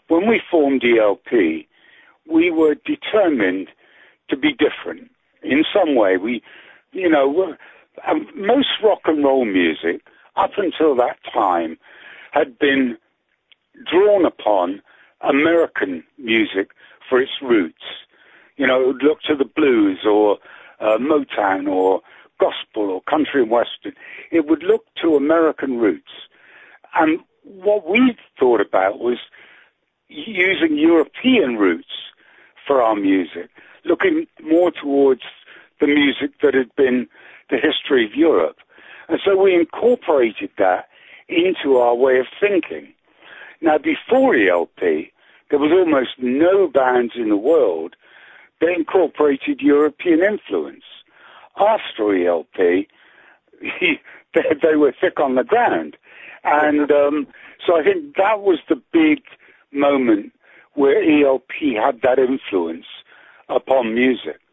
when we formed ELP, we were determined to be different in some way. Most rock and roll music, up until that time, had been drawn upon American music for its roots. It would look to the blues or Motown or gospel or country and western. It would look to American roots. And what we thought about was using European roots for our music, looking more towards the music that had been the history of Europe. And so we incorporated that into our way of thinking. Now, before ELP, there was almost no bands in the world that incorporated European influence. After ELP, they were thick on the ground. And so I think that was the big moment where ELP had that influence upon music.